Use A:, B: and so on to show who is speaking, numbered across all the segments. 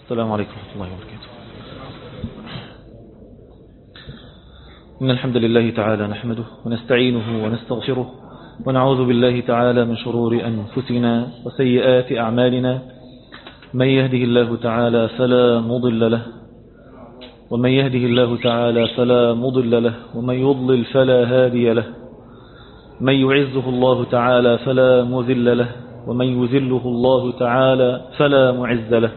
A: السلام عليكم ورحمة الله وبركاته. إن الحمد لله تعالى نحمده ونستعينه ونستغفره ونعوذ بالله تعالى من شرور أنفسنا وسيئات أعمالنا. من يهده الله تعالى فلا مضل له ومن يهده الله تعالى فلا مضل له ومن يضلل فلا هادي له. من يعزه الله تعالى فلا مذل له ومن يذله الله تعالى فلا معز له.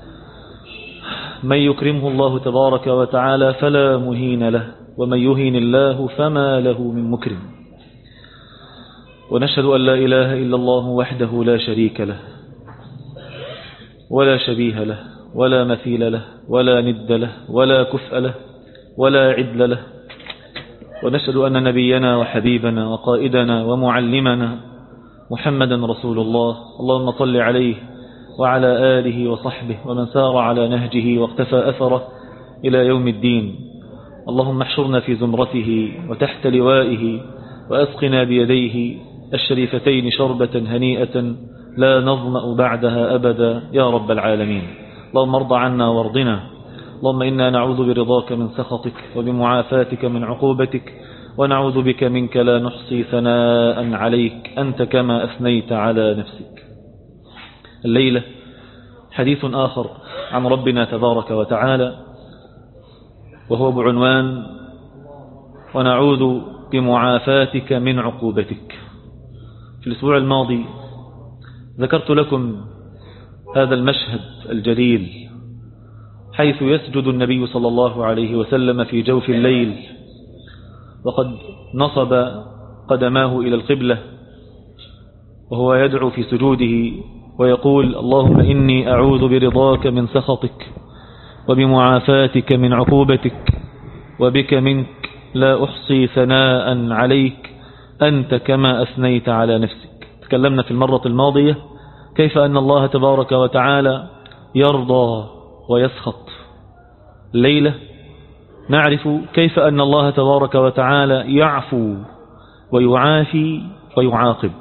A: من يكرمه الله تبارك وتعالى فلا مهين له ومن يهين الله فما له من مكرم. ونشهد أن لا إله إلا الله وحده لا شريك له ولا شبيه له ولا مثيل له ولا ند له ولا كفء له ولا عدل له. ونشهد أن نبينا وحبيبنا وقائدنا ومعلمنا محمدا رسول الله. اللهم صل عليه وعلى آله وصحبه ومن سار على نهجه واقتفى أثره إلى يوم الدين. اللهم احشرنا في زمرته وتحت لوائه وأسقنا بيديه الشريفتين شربة هنيئة لا نظمأ بعدها أبدا يا رب العالمين. اللهم ارض عنا وارضنا. اللهم إنا نعوذ برضاك من سخطك وبمعافاتك من عقوبتك ونعوذ بك منك لا نحصي ثناء عليك أنت كما أثنيت على نفسك. الليلة حديث آخر عن ربنا تبارك وتعالى وهو بعنوان ونعوذ بمعافاتك من عقوبتك. في الأسبوع الماضي ذكرت لكم هذا المشهد الجليل حيث يسجد النبي صلى الله عليه وسلم في جوف الليل وقد نصب قدماه إلى القبلة وهو يدعو في سجوده ويقول اللهم إني أعوذ برضاك من سخطك وبمعافاتك من عقوبتك وبك منك لا أحصي ثناء عليك أنت كما أثنيت على نفسك. تكلمنا في المرة الماضية كيف أن الله تبارك وتعالى يرضى ويسخط. الليلة نعرف كيف أن الله تبارك وتعالى يعفو ويعافي ويعاقب.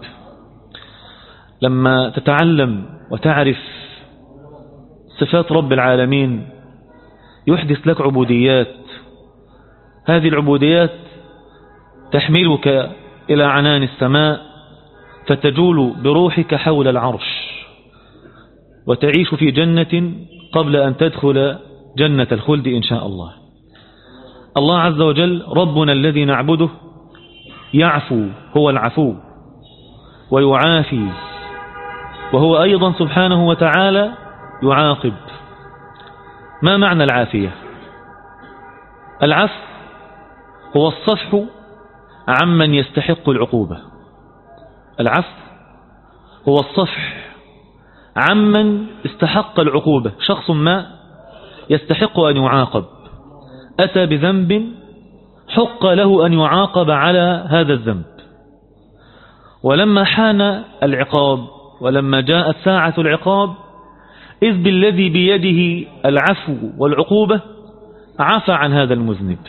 A: لما تتعلم وتعرف صفات رب العالمين يحدث لك عبوديات. هذه العبوديات تحملك إلى عنان السماء فتجول بروحك حول العرش وتعيش في جنة قبل أن تدخل جنة الخلد إن شاء الله. الله عز وجل ربنا الذي نعبده يعفو، هو العفو، ويعافي، وهو أيضا سبحانه وتعالى يعاقب. ما معنى العافية؟ العفو هو الصفح عمن يستحق العقوبة. العفو هو الصفح عمن استحق العقوبة. شخص ما يستحق أن يعاقب، أتى بذنب حق له أن يعاقب على هذا الذنب، ولما حان العقاب ولما جاءت ساعة العقاب إذ بالذي بيده العفو والعقوبة عفى عن هذا المذنب.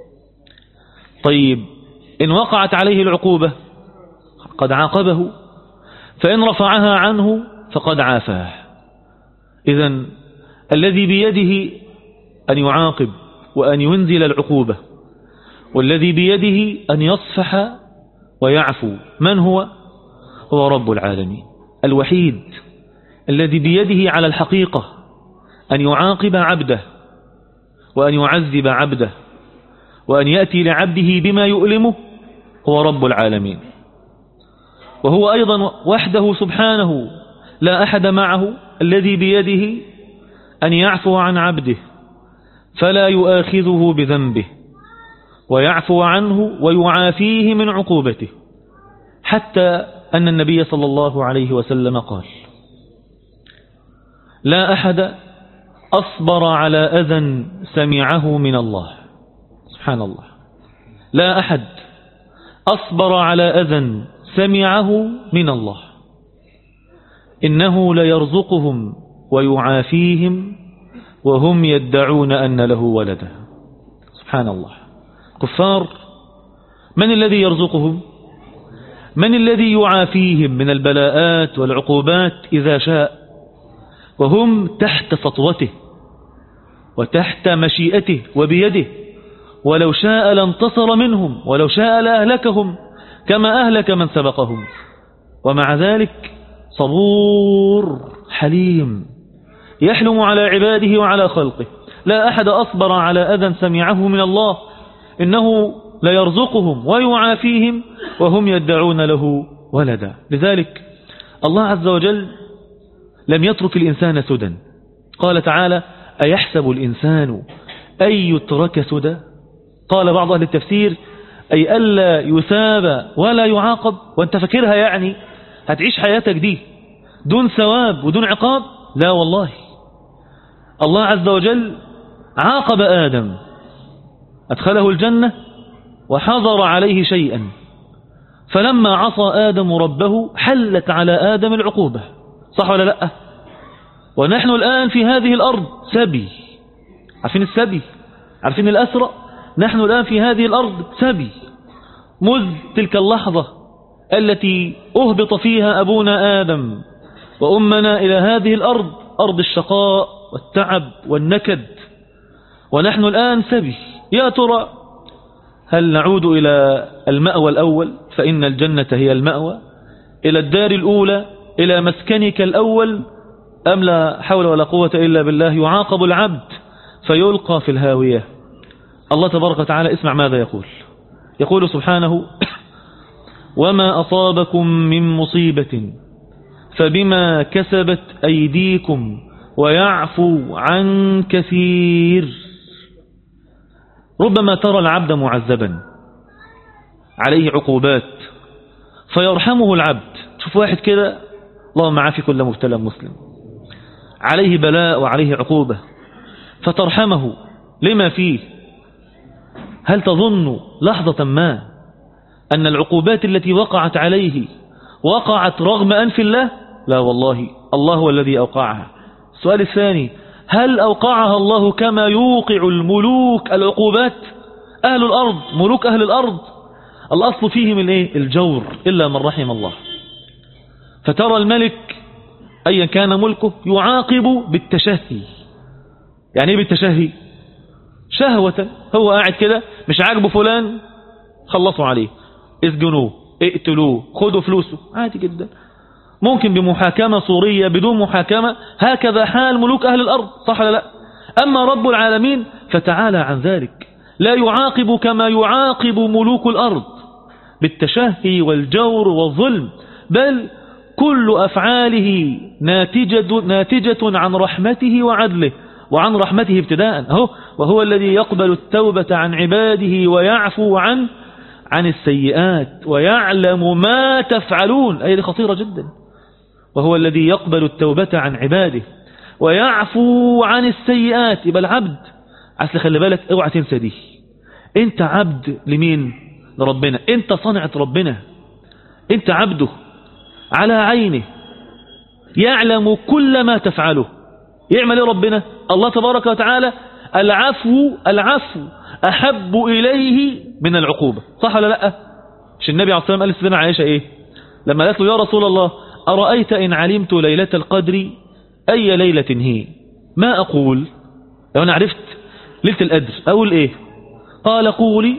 A: طيب إن وقعت عليه العقوبة قد عاقبه، فإن رفعها عنه فقد عافاه. إذن الذي بيده أن يعاقب وأن ينزل العقوبة والذي بيده أن يصفح ويعفو من هو؟ هو رب العالمين الوحيد الذي بيده على الحقيقة أن يعاقب عبده وأن يعذب عبده وأن يأتي لعبده بما يؤلمه. هو رب العالمين، وهو أيضا وحده سبحانه لا أحد معه الذي بيده أن يعفو عن عبده فلا يؤاخذه بذنبه ويعفو عنه ويعافيه من عقوبته. حتى أن النبي صلى الله عليه وسلم قال لا أحد أصبر على أذى سمعه من الله. سبحان الله، لا أحد أصبر على أذى سمعه من الله إنه ليرزقهم ويعافيهم وهم يدعون أن له ولدا. سبحان الله. كفار من الذي يرزقهم؟ من الذي يعافيهم من البلاءات والعقوبات إذا شاء؟ وهم تحت سطوته وتحت مشيئته وبيده، ولو شاء لانتصر منهم، ولو شاء لأهلكهم كما أهلك من سبقهم، ومع ذلك صبور حليم يحلم على عباده وعلى خلقه. لا أحد أصبر على أذى سمعه من الله، إنه ليرزقهم ويعافيهم وهم يدعون له ولدا. لذلك الله عز وجل لم يترك الإنسان سدى. قال تعالى: أيحسب الإنسان أن يترك سدى؟ قال بعض أهل التفسير: أي ألا يثاب ولا يعاقب. وانت فاكرها يعني هتعيش حياتك دي دون ثواب ودون عقاب؟ لا والله، الله عز وجل عاقب آدم، أدخله الجنة وحظر عليه شيئا، فلما عصى آدم ربه حلت على آدم العقوبة. صح ولا لا؟ ونحن الآن في هذه الأرض سبي. عارفين السبي؟ عارفين الأسرى؟ نحن الآن في هذه الأرض سبي، مذ تلك اللحظة التي أهبط فيها أبونا آدم وأمنا إلى هذه الأرض، أرض الشقاء والتعب والنكد، ونحن الآن سبي. يا ترى هل نعود إلى المأوى الأول، فإن الجنة هي المأوى، إلى الدار الأولى، إلى مسكنك الأول، أم لا حول ولا قوة إلا بالله يعاقب العبد فيلقى في الهاوية؟ الله تبارك وتعالى اسمع ماذا يقول. يقول سبحانه: وما أصابكم من مصيبة فبما كسبت أيديكم ويعفو عن كثير. ربما ترى العبد معذبا عليه عقوبات فيرحمه العبد. شوف واحد كده، اللهم عافي كل مبتلى مسلم، عليه بلاء وعليه عقوبة، فترحمه لما فيه. هل تظن لحظة ما أن العقوبات التي وقعت عليه وقعت رغم أنف الله؟ لا والله، الله هو الذي أوقعها. السؤال الثاني: هل أوقعها الله كما يوقع الملوك العقوبات؟ أهل الأرض، ملوك أهل الأرض الأصل فيهم الجور إلا من رحم الله. فترى الملك أيا كان ملكه يعاقب بالتشهي. يعني ايه بالتشهي؟ شهوة، هو قاعد كده مش عاجبه فلان، خلصوا عليه، اسجنوه، اقتلوه، خدوا فلوسه، عادي جدا. ممكن بمحاكمة صورية، بدون محاكمة، هكذا حال ملوك أهل الأرض. صح ولا لا؟ أما رب العالمين فتعالى عن ذلك، لا يعاقب كما يعاقب ملوك الأرض بالتشهي والجور والظلم، بل كل أفعاله ناتجة عن رحمته وعدله، وعن رحمته ابتداء. وهو الذي يقبل التوبة عن عباده ويعفو عن السيئات ويعلم ما تفعلون. أي دي خطيرة جدا. وهو الذي يقبل التوبة عن عباده ويعفو عن السيئات. يبقى العبد عسل، خلي بالك، اوعى تنسى دي. انت عبد لمين؟ لربنا. انت صنعة ربنا، انت عبده على عينه، يعلم كل ما تفعله. يعمل ايه ربنا؟ الله تبارك وتعالى العفو أحب إليه من العقوبة. صح ولا لا؟ مش النبي عليه الصلاة والسلام قال لسيدنا عائشة ايه لما قالت له: يا رسول الله، أرأيت إن علمت ليلة القدر أي ليلة هي؟ ما أقول لو أنا عرفت ليلة القدر أقول إيه؟ قال: قولي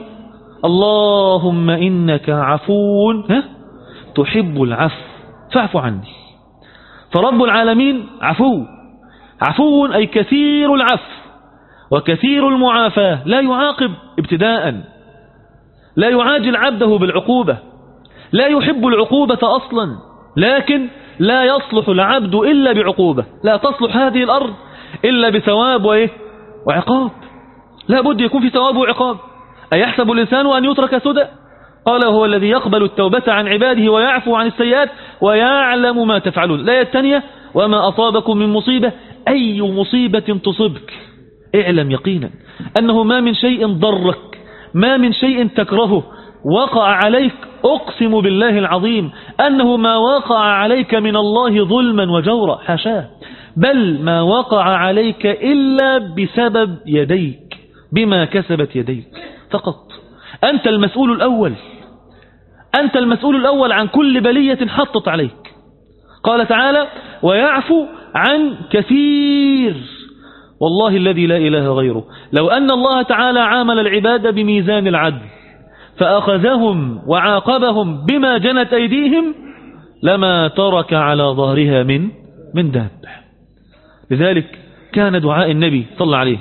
A: اللهم إنك عفو تحب العفو فاعف عني. فرب العالمين عفو أي كثير العفو وكثير المعافاة، لا يعاقب ابتداء، لا يعاجل عبده بالعقوبة، لا يحب العقوبة أصلا، لكن لا يصلح العبد إلا بعقوبة. لا تصلح هذه الأرض إلا بثواب وعقاب. لا بد يكون في ثواب وعقاب. أيحسب الإنسان أن يترك سدى؟ قال: هو الذي يقبل التوبة عن عباده ويعفو عن السيئات ويعلم ما تفعلون. لا الثانية: وما أصابكم من مصيبة، أي مصيبة تصبك اعلم يقينا أنه ما من شيء ضرك، ما من شيء تكرهه وقع عليك، أقسم بالله العظيم أنه ما وقع عليك من الله ظلما وجورا، حاشاه، بل ما وقع عليك إلا بسبب يديك، بما كسبت يديك فقط. أنت المسؤول الأول، أنت المسؤول الأول عن كل بلية حطت عليك. قال تعالى: ويعفو عن كثير. والله الذي لا إله غيره لو أن الله تعالى عامل العباد بميزان العدل فأخذهم وعاقبهم بما جنت أيديهم لما ترك على ظهرها من دابة. لذلك كان دعاء النبي صلى الله عليه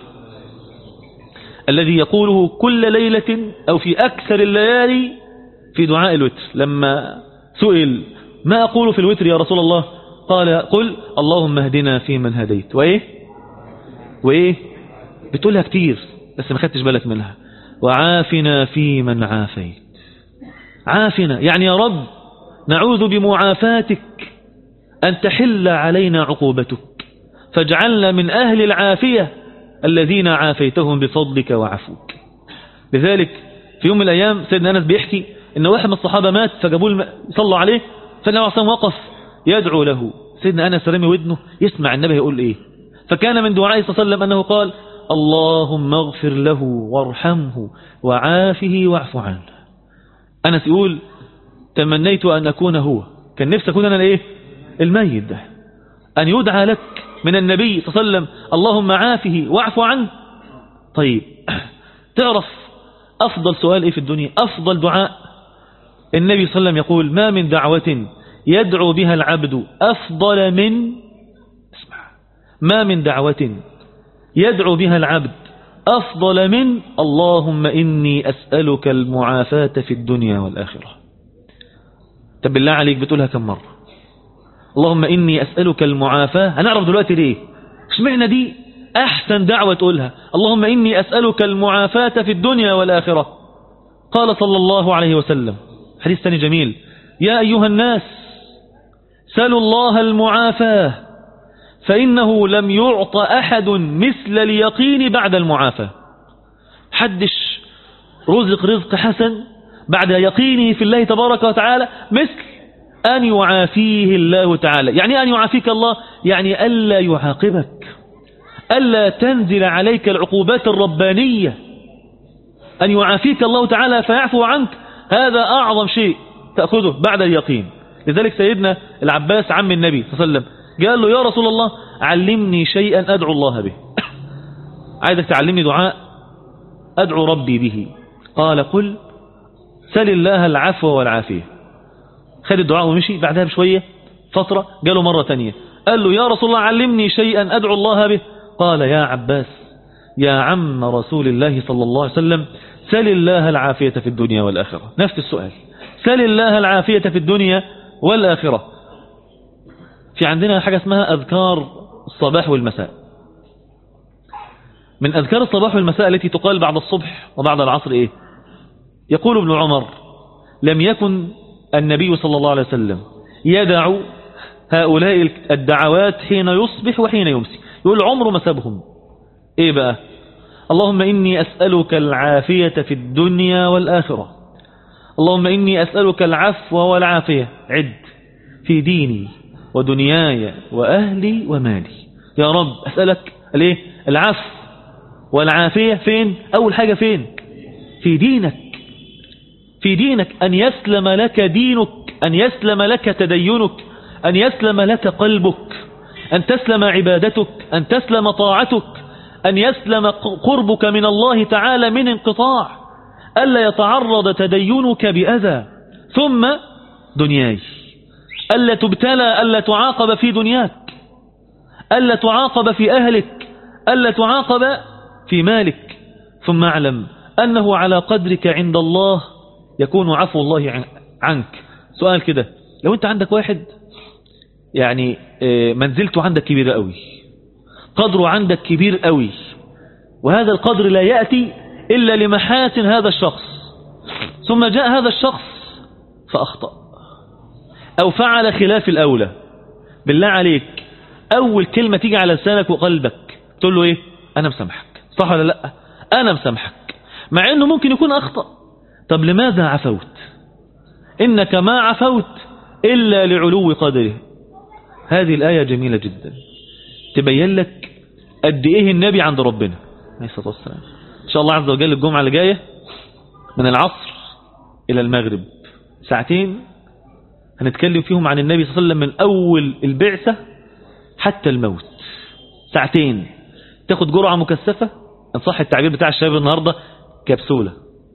A: الذي يقوله كل ليلة أو في أكثر الليالي في دعاء الوتر، لما سئل ما أقول في الوتر يا رسول الله قال قل اللهم اهدنا فيمن هديت وإيه بتقولها كتير بس ما خدتش بالك منها، وعافنا فيمن عافيت. عافنا يعني يا رب نعوذ بمعافاتك أن تحل علينا عقوبتك فاجعلنا من أهل العافية الذين عافيتهم بفضلك وعفوك. لذلك في يوم من الأيام سيدنا أنس بيحكي إن واحد من الصحابة مات فجابوا صلوا عليه فالنبي عليه الصلاة وقف يدعو له. سيدنا أنس رمي ودنه يسمع النبي يقول إيه، فكان من دعائه صلى الله عليه وسلم أنه قال اللهم اغفر له وارحمه وعافه واعف عنه. أنس يقول تمنيت أن أكون هو، كان نفسي أكون أنا إيه الميت ده، أن يدعى لك من النبي صلى الله عليه وسلم اللهم عافه واعف عنه. طيب تعرف أفضل سؤال إيه في الدنيا، أفضل دعاء؟ النبي صلى الله عليه وسلم يقول ما من دعوة يدعو بها العبد أفضل من ما من دعوة يدعو بها العبد أفضل من اللهم إني أسألك المعافاة في الدنيا والآخرة. طب بالله عليك بتقولها كم مرة؟ اللهم إني أسألك المعافاة. هنعرف دلوقتي ليه اشمعنى دي أحسن دعوة تقولها، اللهم إني أسألك المعافاة في الدنيا والآخرة. قال صلى الله عليه وسلم حديث ثاني جميل يا أيها الناس سلوا الله المعافاة فإنه لم يعط أحد مثل اليقين بعد المعافاة. حدش رزق رزق حسن بعد يقينه في الله تبارك وتعالى مثل أن يعافيه الله تعالى. يعني أن يعافيك الله يعني ألا يعاقبك، ألا تنزل عليك العقوبات الربانية، أن يعافيك الله تعالى فيعفو عنك، هذا أعظم شيء تأخذه بعد اليقين. لذلك سيدنا العباس عم النبي صلى الله عليه وسلم قال له يا رسول الله علمني شيئا أدعو الله به، عايزك تعلمني دعاء أدعو ربي به. قال قل سل الله العفو والعافية. خد الدعاء ومشي. بعدها بشوية فترة قاله مرة تانية قال له يا رسول الله علمني شيئا أدعو الله به. قال يا عباس يا عم رسول الله صلى الله عليه وسلم سل الله العافية في الدنيا والآخرة. نفس السؤال، سل الله العافية في الدنيا والآخرة. في عندنا حاجة اسمها أذكار الصباح والمساء. من أذكار الصباح والمساء التي تقال بعد الصبح وبعد العصر إيه؟ يقول ابن عمر لم يكن النبي صلى الله عليه وسلم يدع هؤلاء الدعوات حين يصبح وحين يمسي، يقول عمره ما سابهم. إيه بقى؟ اللهم إني أسألك العافية في الدنيا والآخرة، اللهم إني أسألك العفو والعافية عد في ديني ودنياي وأهلي ومالي. يا رب أسألك الايه العفو والعافية. فين؟ أول حاجة فين؟ في دينك، في دينك، أن يسلم لك دينك، أن يسلم لك تدينك، أن يسلم لك قلبك، أن تسلم عبادتك، أن تسلم طاعتك، أن يسلم قربك من الله تعالى من انقطاع، ألا يتعرض تدينك بأذى. ثم دنياي، ألا تبتلى، ألا تعاقب في دنياك، ألا تعاقب في أهلك، ألا تعاقب في مالك. ثم اعلم أنه على قدرك عند الله يكون عفو الله عنك. سؤال كده، لو أنت عندك واحد يعني منزلته عندك كبيرة قوي، قدره عندك كبير قوي، وهذا القدر لا يأتي إلا لمحاسن هذا الشخص، ثم جاء هذا الشخص فأخطأ أو فعل خلاف الأولى، بالله عليك أول كلمة تيجي على لسانك وقلبك تقول له إيه؟ أنا مسامحك. صح ولا لا؟ أنا مسامحك، مع أنه ممكن يكون أخطأ. طب لماذا عفوت؟ إنك ما عفوت إلا لعلو قدره. هذه الآية جميلة جدا تبين لك قد إيه النبي عند ربنا عليه الصلاة والسلام. إن شاء الله عز وجل الجمعة اللي جاية من العصر إلى المغرب ساعتين هنتكلم فيهم عن النبي صلى الله عليه وسلم من أول البعثة حتى الموت. ساعتين تاخد جرعة مكثفة، ان صح التعبير بتاع الشباب النهاردة، كبسولة،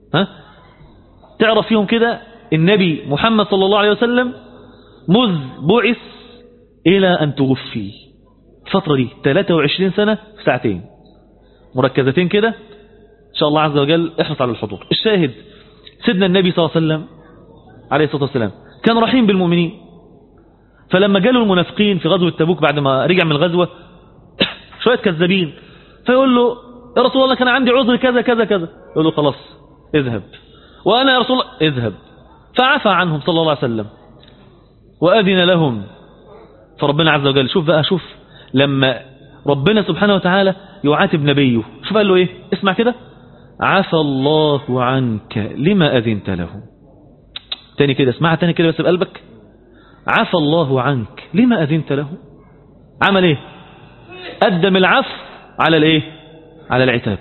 A: تعرف فيهم كده النبي محمد صلى الله عليه وسلم مذ بعث إلى أن توفي، الفترة دي 23 سنة في ساعتين مركزتين كده، إن شاء الله عز وجل احرص على الحضور. الشاهد سيدنا النبي صلى الله عليه وسلم عليه الصلاة والسلام كان رحيم بالمؤمنين، فلما جاله المنافقين في غزوة تبوك بعد ما رجع من الغزوة شوية كذابين، فيقول له يا رسول الله كان عندي عذر كذا كذا كذا، يقول له خلاص اذهب، وأنا يا رسول الله اذهب، فعفى عنهم صلى الله عليه وسلم وأذن لهم. فربنا عز وجل شوف بقى، شوف لما ربنا سبحانه وتعالى يعاتب نبيه، شوف قال له ايه، اسمع كده، عفى الله عنك لما أذنت له. تاني كده اسمعها تاني كده بس بقلبك، عفى الله عنك لما أذنت له. عمل ايه؟ قدم العفو على الايه؟ على العتاب،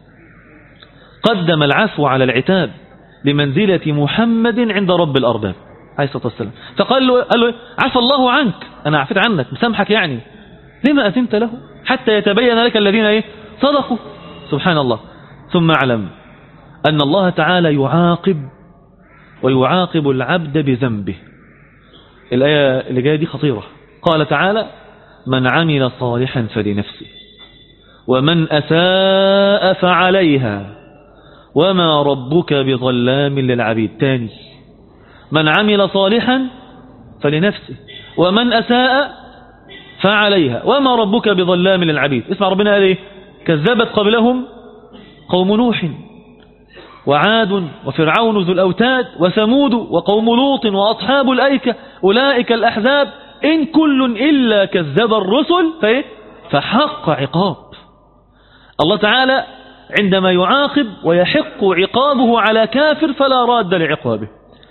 A: قدم العفو على العتاب لمنزلة محمد عند رب الأرباب عليه الصلاة والسلام. فقال له عفى الله عنك، أنا عفيت عنك مسامحك، يعني لما أذنت له حتى يتبين لك الذين ايه صدقوا. سبحان الله. ثم اعلم أن الله تعالى يعاقب ويعاقب العبد بذنبه. الآية اللي جاية دي خطيرة. قال تعالى من عمل صالحا فلنفسه ومن أساء فعليها وما ربك بظلام للعبيد. تاني، من عمل صالحا فلنفسه ومن أساء فعليها وما ربك بظلام للعبيد. اسمع ربنا قال ايه، كذبت قبلهم قوم نوح وعاد وفرعون ذو الأوتاد وثمود وقوم لوط وأصحاب الأيكة أولئك الأحزاب إن كل إلا كذب الرسل فحق عقاب. الله تعالى عندما يعاقب ويحق عقابه على كافر فلا راد لعقابه.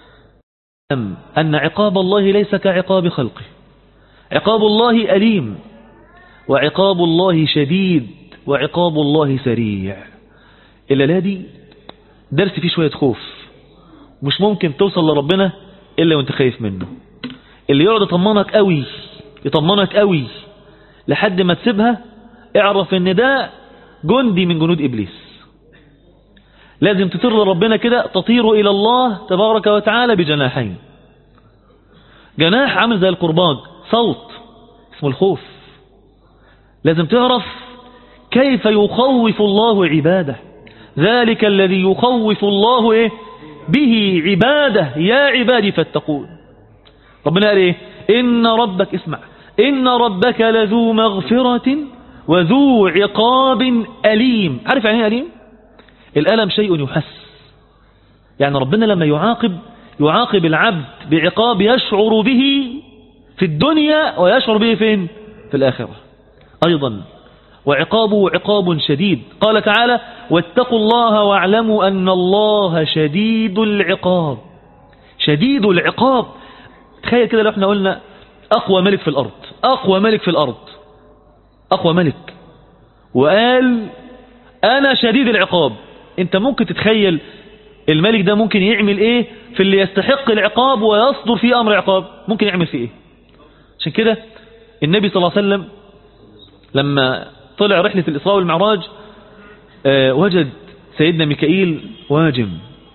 A: أن عقاب الله ليس كعقاب خلقه، عقاب الله أليم وعقاب الله شديد وعقاب الله سريع. إلا دي درس فيه شوية خوف، مش ممكن توصل لربنا إلا وانت خايف منه. اللي يقعد يطمنك قوي لحد ما تسيبها، اعرف ان ده جندي من جنود إبليس. لازم تطير لربنا كده، تطير إلى الله تبارك وتعالى بجناحين. جناح عامل زي القرباج، صوت اسمه الخوف. لازم تعرف كيف يخوف الله عباده، ذلك الذي يخوف الله به عباده يا عبادي فاتقون. ربنا قال ايه، إن ربك، اسمع، إن ربك لذو مغفرة وذو عقاب أليم. عارف يعني ايه أليم؟ الألم شيء يحس، يعني ربنا لما يعاقب العبد بعقاب يشعر به في الدنيا ويشعر به فين؟ في الآخرة أيضا. وعقابه عقاب شديد. قال تعالى واتقوا الله واعلموا أن الله شديد العقاب. شديد العقاب. تخيل كده لو احنا قلنا أقوى ملك في الأرض، أقوى ملك، وقال أنا شديد العقاب. انت ممكن تتخيل الملك ده ممكن يعمل ايه في اللي يستحق العقاب ويصدر فيه أمر عقاب؟ ممكن يعمل فيه ايه؟ عشان كده النبي صلى الله عليه وسلم لما طلع رحلة الإسراء والمعراج وجد سيدنا ميكائيل واجم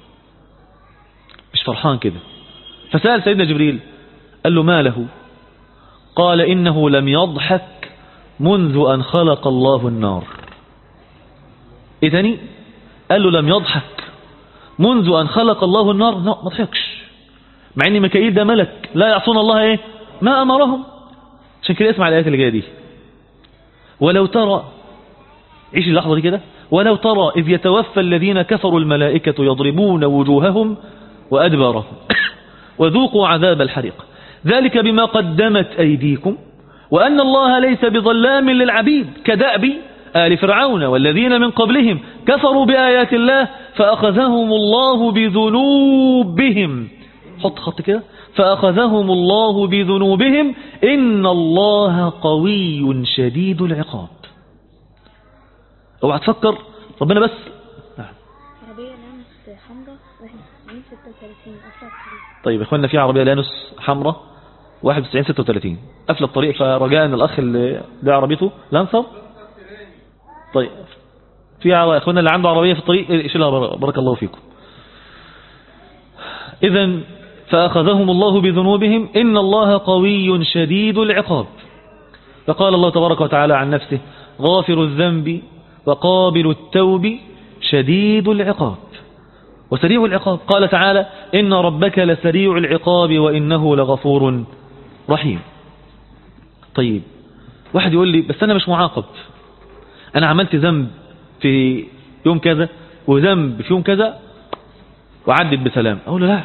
A: مش فرحان كده، فسأل سيدنا جبريل قال له ما له؟ قال إنه لم يضحك منذ أن خلق الله النار. إيه تاني؟ قال له لم يضحك منذ أن خلق الله النار، لا ما ضحكش، مع ان ميكائيل ده ملك لا يعصون الله ما أمرهم. عشان كده اسمع الآيات اللي جايه دي. ولو ترى، عيش اللحظة دي كده، ولو ترى إذ يتوفى الذين كفروا الملائكة يضربون وجوههم وأدبارهم وذوقوا عذاب الحريق ذلك بما قدمت أيديكم وأن الله ليس بظلام للعبيد كدأب آل فرعون والذين من قبلهم كفروا بآيات الله فأخذهم الله بذنوبهم. حط خط كده، فأخذهم الله بذنوبهم إن الله قوي شديد العقاب. اوعى تفكر ربنا بس.
B: عربية لانوس حمراء 9136 أفلت.
A: طيب يا اخوانا، في عربية لانوس حمراء 9136 قفل الطريق، فرجاء ان الأخ اللي ده عربيته لانسر طيب في اخوانا اللي عنده عربية في الطريق يشيلها بارك الله فيكم. إذن فأخذهم الله بذنوبهم إن الله قوي شديد العقاب. فقال الله تبارك وتعالى عن نفسه غافر الذنب وقابل التوب شديد العقاب وسريع العقاب. قال تعالى إن ربك لسريع العقاب وإنه لغفور رحيم. طيب واحد يقول لي بس أنا مش معاقب، أنا عملت ذنب في يوم كذا وذنب في يوم كذا وعدت بسلام. أقول له لا،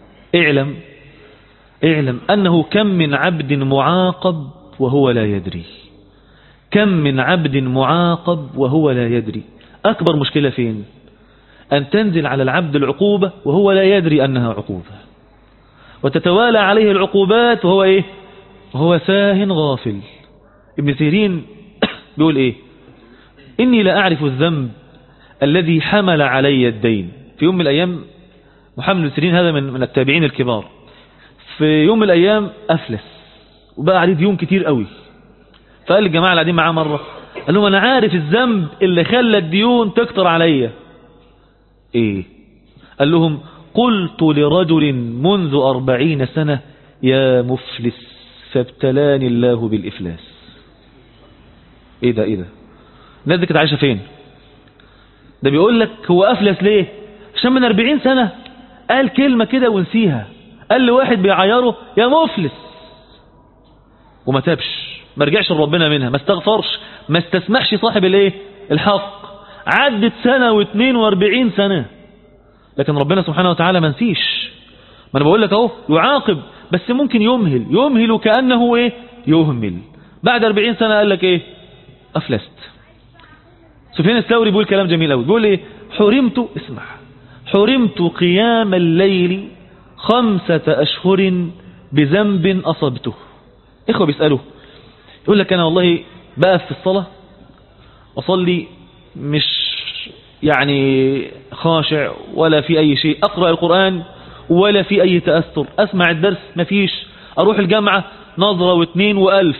A: اعلم أنه كم من عبد معاقب وهو لا يدري، كم من عبد معاقب وهو لا يدري. أكبر مشكلة فين؟ أن تنزل على العبد العقوبة وهو لا يدري أنها عقوبة، وتتوالى عليه العقوبات وهو إيه؟ وهو ساه غافل. ابن سيرين بيقول إيه؟ إني لا أعرف الذنب الذي حمل علي الدين. في يوم من الأيام محمد بن سيرين هذا من التابعين الكبار، في يوم من الأيام أفلس وبقى عليه ديون كتير قوي. فقال للجماعة اللي قاعدين معاه مرة، قال لهم أنا عارف الذنب اللي خلى الديون تكتر عليا. إيه؟ قال لهم قلت لرجل منذ 40 سنة يا مفلس فابتلاني الله بالإفلاس. إيه ده؟ الناس دي كانت عايشة فين؟ ده بيقول لك هو أفلس ليه؟ عشان من 40 سنة قال كلمة كده ونسيها، قال لواحد بيعيره يا مفلس وما تابش، ما رجعش لربنا منها، ما استغفرش، ما استسمحش صاحب الايه الحق. عدت سنة و42 سنة، لكن ربنا سبحانه وتعالى ما نسيش. ما انا بقول لك اهو يعاقب بس ممكن يمهل كأنه ايه يهمل. بعد 40 سنة قال لك ايه أفلست. سفيان الثوري بيقول كلام جميل قوي، بيقول ايه حرمت قيام الليل 5 أشهر بذنب أصبته. إخوة بيسألوا يقول لك أنا والله بقف في الصلاة أصلي مش يعني خاشع ولا في أي شيء، أقرأ القرآن ولا في أي تأثر، أسمع الدرس مفيش، أروح الجامعة نظرة واثنين وألف.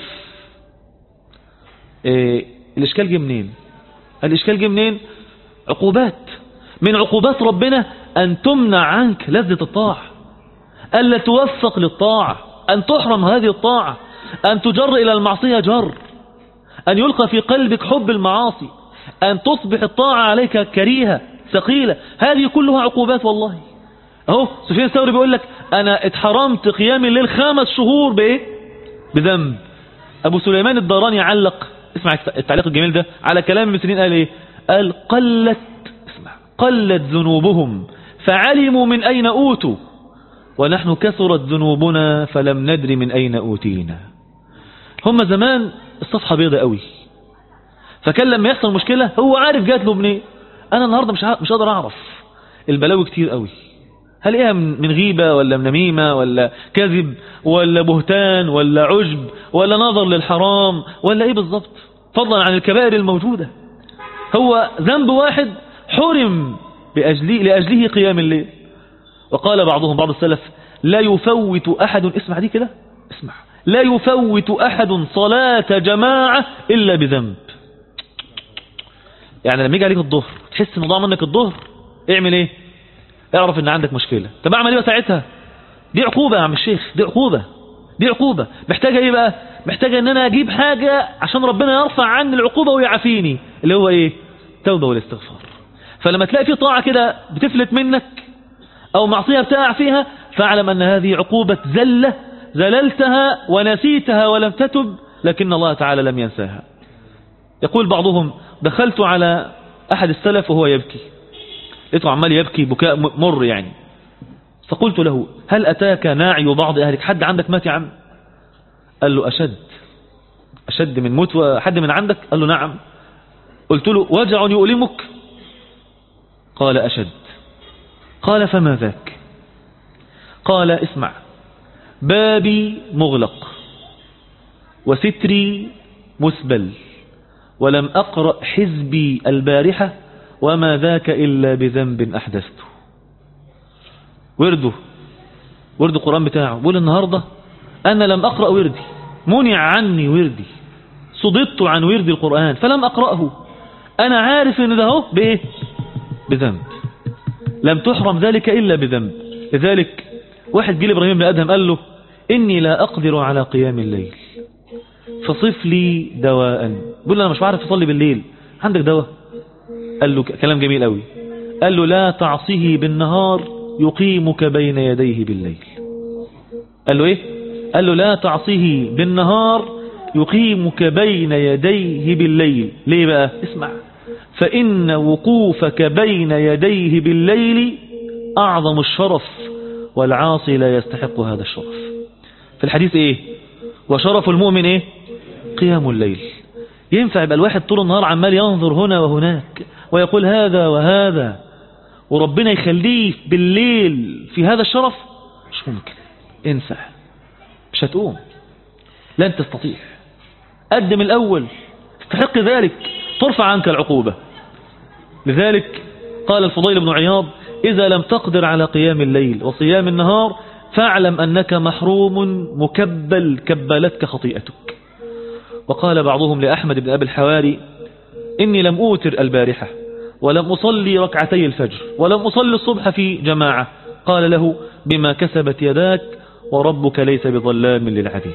A: الإشكال جه منين؟ عقوبات من عقوبات ربنا أن تمنع عنك لذة الطاعة، ألا توفق للطاعة، أن تحرم هذه الطاعة، أن تجر إلى المعصية جر، أن يلقى في قلبك حب المعاصي، أن تصبح الطاعة عليك كريهة ثقيلة. هذه كلها عقوبات والله. أهو سفيان الثوري بيقول لك أنا اتحرمت قيام الليل 5 شهور بإيه؟ بذنب. أبو سليمان الداراني علق، اسمع التعليق الجميل ده على كلام المسلمين، قال إيه؟ قال قلت ذنوبهم فعلموا من أين أوتوا ونحن كثرت ذنوبنا فلم ندري من أين أوتينا. هم زمان الصفحة بيضة قوي، فكان لما يحصل مشكلة هو عارف جات له منين. أنا النهاردة مش قادر أعرف، البلاوي كتير قوي. هل إيه من غيبة ولا من نميمة ولا كذب ولا بهتان ولا عجب ولا نظر للحرام ولا إيه بالضبط، فضلا عن الكبائر الموجودة. هو ذنب واحد حرم لأجله قيام الليل. وقال بعض السلف لا يفوت أحد، اسمع دي كده، اسمع، لا يفوت أحد صلاة جماعة إلا بذنب. يعني لما يجي عليك الظهر تحس ان ضاع منك الظهر، اعمل ايه؟ اعرف ان عندك مشكلة. طب اعمل ايه ساعتها؟ دي عقوبة يا عم الشيخ، دي عقوبة محتاجة ايه بقى؟ محتاجة ان انا اجيب حاجة عشان ربنا يرفع عني العقوبة ويعافيني، اللي هو ايه؟ توبة والاستغفار. فلما تلاقي في طاعة كده بتفلت منك او معصية بتقع فيها، فاعلم ان هذه عقوبة زلة زللتها ونسيتها ولم تتب، لكن الله تعالى لم ينساها. يقول بعضهم دخلت على أحد السلف وهو يبكي، لقيته عمال يبكي بكاء مر يعني، فقلت له هل أتاك ناعي بعض أهلك؟ حد عندك مات يا عم؟ قال له أشد من موت حد من عندك؟ قال له نعم. قلت له وجع يؤلمك؟ قال أشد. قال فما ذاك؟ قال اسمع، بابي مغلق وستري مسبل ولم أقرأ حزبي البارحة وما ذاك إلا بذنب أحدثته. ورد القرآن بتاعه بقول النهاردة أنا لم أقرأ وردي، منع عني وردي، صددت عن ورد القرآن فلم أقرأه. أنا عارف إن ده هو بإيه؟ بذنب. لم تحرم ذلك إلا بذنب. لذلك واحد جيل إبراهيم بن أدهم قال له إني لا أقدر على قيام الليل فصف لي دواء. بيقول له أنا مش بعرف أصلي بالليل، عندك دواء؟ قال له كلام جميل قوي، قال له لا تعصيه بالنهار يقيمك بين يديه بالليل. قال له إيه؟ قال له لا تعصيه بالنهار يقيمك بين يديه بالليل. ليه بقى؟ اسمع، فإن وقوفك بين يديه بالليل أعظم الشرف والعاصي لا يستحق هذا الشرف. في الحديث إيه؟ وشرف المؤمن إيه؟ قيام الليل. ينفع يبقى الواحد طول النهار عمال ينظر هنا وهناك ويقول هذا وهذا وربنا يخليه بالليل في هذا الشرف؟ مش ممكن. انسى، مش هتقوم، لن تستطيع. قدم الأول، تستحق ذلك، ترفع عنك العقوبة. لذلك قال الفضيل بن عياض إذا لم تقدر على قيام الليل وصيام النهار فاعلم أنك محروم مكبل كبلتك خطيئتك. وقال بعضهم لأحمد بن أبي الحواري إني لم أوتر البارحة ولم أصلي ركعتي الفجر ولم أصلي الصبح في جماعة. قال له بما كسبت يداك وربك ليس بظلام للعبيد.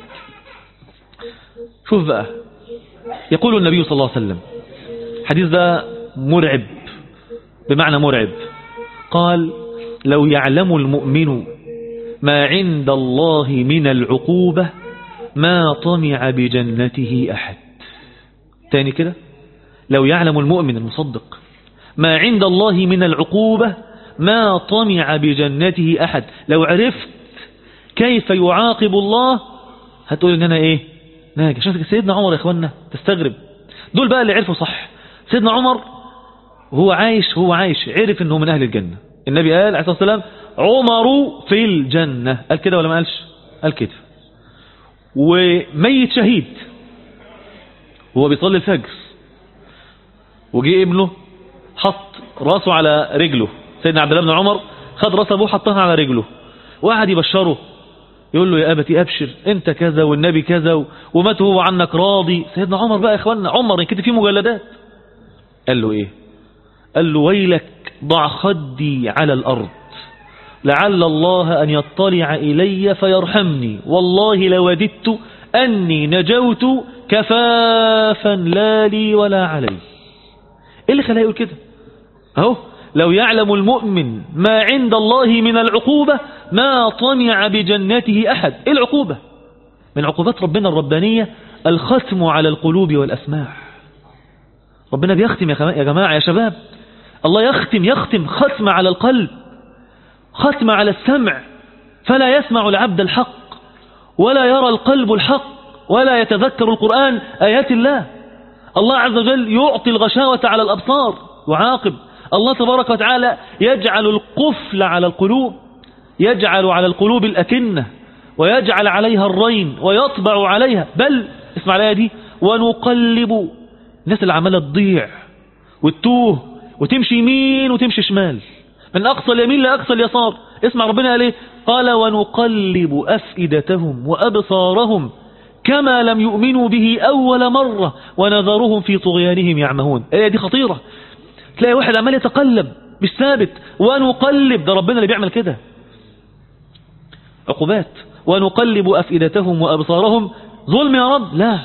A: شوف بقى، يقول النبي صلى الله عليه وسلم، حديث ده مرعب بمعنى مرعب، قال لو يعلم المؤمن ما عند الله من العقوبة ما طمع بجنته أحد. تاني كده، لو يعلم المؤمن المصدق ما عند الله من العقوبة ما طمع بجنته أحد. لو عرفت كيف يعاقب الله هتقول ان انا ايه ناجي. شوف سيدنا عمر يا اخوانا، تستغرب دول بقى اللي عرفوا صح. سيدنا عمر هو عايش عرف انه من اهل الجنة. النبي قال عليه الصلاة والسلام عمر في الجنة، قال كده ولا ما قالش؟ قال كده. وميت شهيد وهو بيصلي الفجر وجي ابنه حط راسه على رجله. سيدنا عبد الله بن عمر خد راس ابوه حطها على رجله وقعد يبشره، يقول له يا أبتي أبشر أنت كذا والنبي كذا ومات هو عنك راضي. سيدنا عمر بقى يا إخواننا، عمر كده فيه مجلدات. قال له إيه؟ قال له ويلك ضع خدي على الأرض لعل الله أن يطلع إلي فيرحمني، والله لوددت أني نجوت كفافا لا لي ولا علي. إيه اللي خلاه يقول كده؟ أهو لو يعلم المؤمن ما عند الله من العقوبة ما طمع بجنته أحد. إيه العقوبة؟ من عقوبات ربنا الربانية الختم على القلوب والأسماع. ربنا بيختم يا جماعة يا شباب، الله يختم ختم على القلب، ختم على السمع، فلا يسمع العبد الحق ولا يرى القلب الحق ولا يتذكر القرآن آيات الله. الله عز وجل يعطي الغشاوة على الأبصار وعاقب. الله تبارك وتعالى يجعل القفل على القلوب، يجعل على القلوب الأكنة ويجعل عليها الرين ويطبع عليها. بل اسمع الآية دي، ونقلب الناس اللي عمالة تضيع وتتوه وتمشي يمين وتمشي شمال من أقصى اليمين لأقصى اليسار. اسمع ربنا قال ايه؟ قال ونقلب أفئدتهم وأبصارهم كما لم يؤمنوا به أول مرة ونذرهم في طغيانهم يعمهون. الآية دي خطيرة. تلاقي واحد عمال يتقلب مش ثابت، ونقلب، ده ربنا اللي بيعمل كده. عقوبات. ونقلب أفئدتهم وأبصارهم ظلم يا رب؟ لا،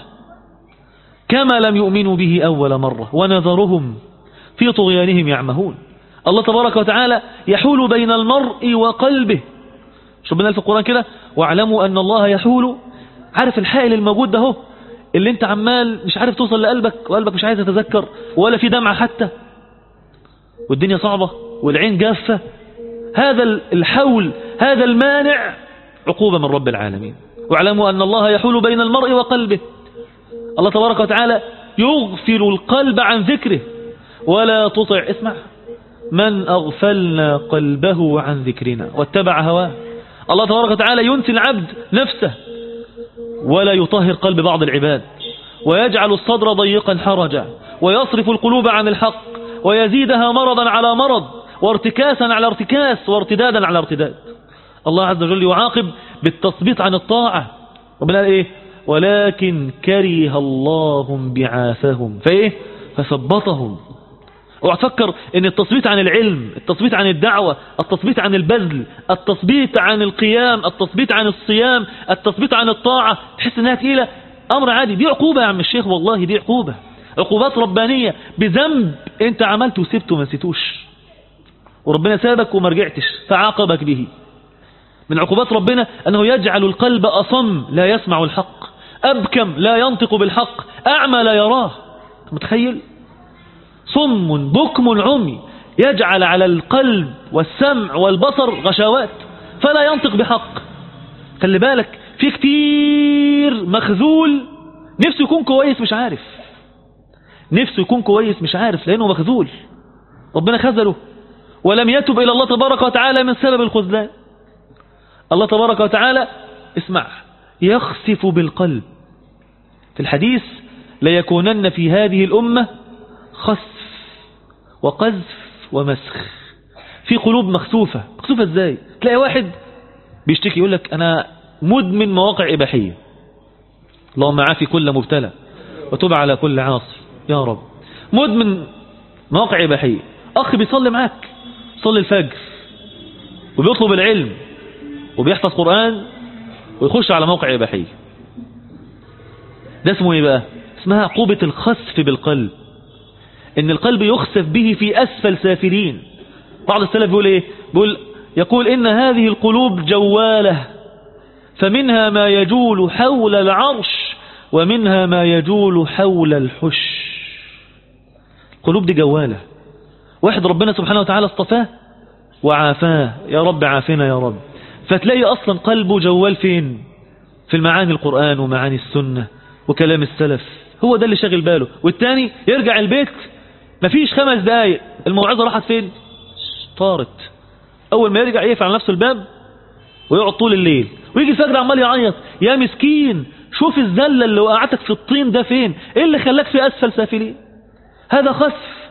A: كما لم يؤمنوا به أول مرة ونذرهم في طغيانهم يعمهون. الله تبارك وتعالى يحول بين المرء وقلبه. شو بنا في القرآن كده، واعلموا أن الله يحول. عارف الحائل الموجود ده هو اللي انت عمال مش عارف توصل لقلبك وقلبك مش عايز يتذكر ولا في دمعة حتى والدنيا صعبة والعين جافة. هذا الحول، هذا المانع عقوبة من رب العالمين. واعلموا أن الله يحول بين المرء وقلبه. الله تبارك وتعالى يغفل القلب عن ذكره ولا تطع، اسمع، من أغفلنا قلبه عن ذكرنا واتبع هواه. الله تبارك وتعالى ينسي العبد نفسه ولا يطهر قلب بعض العباد، ويجعل الصدر ضيقا حرجا، ويصرف القلوب عن الحق، ويزيدها مرضا على مرض، وارتكاسا على ارتكاس، وارتدادا على ارتداد. الله عز وجل يعاقب بالتثبيط عن الطاعة. ربنا قال ايه؟ ولكن كره الله بعاثهم فايه؟ فثبطهم اوعى تفكر ان التصبيت عن العلم، التصبيت عن الدعوة، التصبيت عن البذل، التصبيت عن القيام، التصبيت عن الصيام، التصبيت عن الطاعة تحس انها تقيلة. امر عادي. دي عقوبة يا عم الشيخ، والله دي عقوبة، عقوبات ربانية بذنب انت عملته وسبته وما نسيتوش، وربنا سابك وما رجعتش فعاقبك به. من عقوبات ربنا انه يجعل القلب اصم لا يسمع الحق، ابكم لا ينطق بالحق، اعمى لا يراه. متخيل؟ صم بكم عمي، يجعل على القلب والسمع والبصر غشاوات فلا ينطق بحق. خلي بالك في كتير مخذول نفسه يكون كويس مش عارف، نفسه يكون كويس مش عارف لأنه مخذول، ربنا خذله ولم يتب إلى الله تبارك وتعالى من سبب الخذلان. الله تبارك وتعالى اسمع يخسف بالقلب. في الحديث ليكونن في هذه الأمة خسف وقذف ومسخ. في قلوب مخسوفة. مخسوفة ازاي؟ تلاقي واحد بيشتكي يقول لك أنا مدمن مواقع إباحية، اللهم عافي كل مبتلى وتب على كل عاصي يا رب. مدمن مواقع إباحية، أخ بيصلي معاك، صلي الفجر وبيطلب العلم وبيحفظ قرآن ويخش على موقع إباحية. ده اسمه ايه بقى؟ اسمها عقوبة الخسف بالقلب، ان القلب يخسف به في أسفل سافلين. بعض السلف بيقول ايه؟ يقول إن هذه القلوب جوالة، فمنها ما يجول حول العرش ومنها ما يجول حول الحش. القلوب دي جوالة. واحد ربنا سبحانه وتعالى اصطفاه وعافاه، يا رب عافنا يا رب، فتلاقي أصلا قلبه جوال فين؟ في المعاني القرآن ومعاني السنة وكلام السلف، هو ده اللي شاغل باله. والتاني يرجع البيت مفيش 5 دقايق الموعظة راحت فين؟ طارت. أول ما يرجع يقفل على نفسه الباب ويقعد طول الليل، ويجي الفجر عمال يعيط يا مسكين شوف الزلة اللي وقعتك في الطين ده فين، ايه اللي خلاك في أسفل سافلين؟ هذا خسف.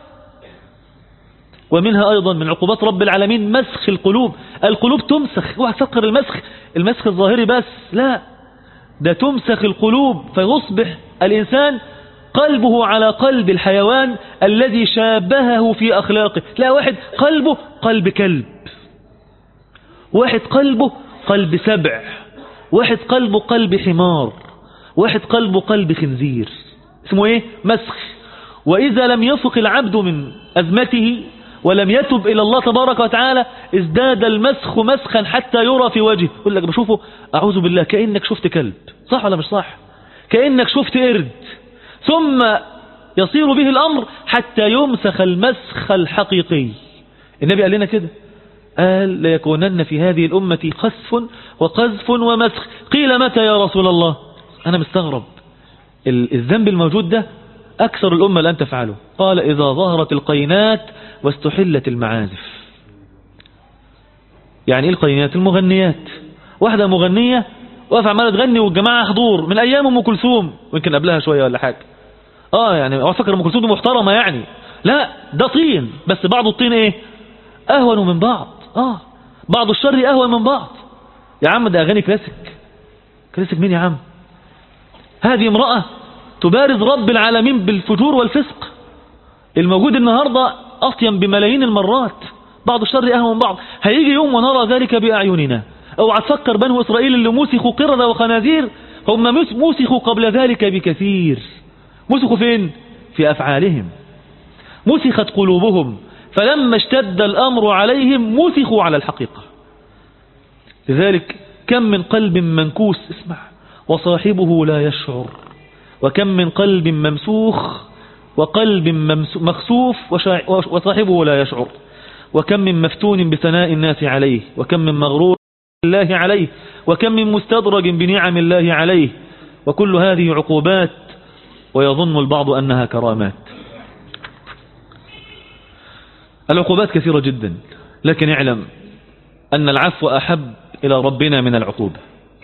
A: ومنها أيضا من عقوبات رب العالمين مسخ القلوب. القلوب تمسخ. اوعى تفكر المسخ الظاهري بس، لا، ده تمسخ القلوب فيصبح الإنسان قلبه على قلب الحيوان الذي شابهه في أخلاقه. لا، واحد قلبه قلب كلب، واحد قلبه قلب سبع، واحد قلبه قلب حمار، واحد قلبه قلب خنزير. اسمه ايه؟ مسخ. وإذا لم يفق العبد من أزمته ولم يتب إلى الله تبارك وتعالى ازداد المسخ مسخا حتى يرى في وجهه. يقول لك بشوفه أعوذ بالله كأنك شفت كلب، صح ولا مش صح؟ كأنك شفت قرد. ثم يصير به الأمر حتى يمسخ المسخ الحقيقي. النبي قال لنا كده، قال ليكونن في هذه الأمة خسف وقذف ومسخ. قيل متى يا رسول الله؟ أنا مستغرب الذنب الموجود ده أكثر الأمة الآن تفعله. قال إذا ظهرت القينات واستحلت المعازف. يعني إيه القينات؟ المغنيات. واحدة مغنية وقف عمالة تغني والجماعة حضور من أيام أم كلثوم ويمكن قبلها شوية ولا حاجة. يعني أفكر أم كلثوم دي محترمة يعني، لا، ده طين، بس بعض الطين إيه؟ أهون من بعض. بعض الشر أهون من بعض. يا عم ده أغاني كلاسيك. كلاسيك مين يا عم؟ هذه امرأة تبارز رب العالمين بالفجور والفسق. الموجود النهاردة أطيم بملايين المرات. بعض الشر أهون من بعض. هيجي يوم ونرى ذلك بأعيننا. اوعى تفكر بنو إسرائيل اللي موسخوا قردة وخنازير، هم موسخوا قبل ذلك بكثير. موسخوا فين؟ في أفعالهم. مسخت قلوبهم، فلما اشتد الأمر عليهم مسخوا على الحقيقة. لذلك كم من قلب منكوس، اسمع، وصاحبه لا يشعر، وكم من قلب ممسوخ وقلب مخسوف وصاحبه لا يشعر، وكم من مفتون بثناء الناس عليه، وكم من مغرور الله عليه، وكم من مستدرج بنعم الله عليه. وكل هذه عقوبات ويظن البعض أنها كرامات. العقوبات كثيرة جدا، لكن اعلم أن العفو أحب إلى ربنا من العقوبة.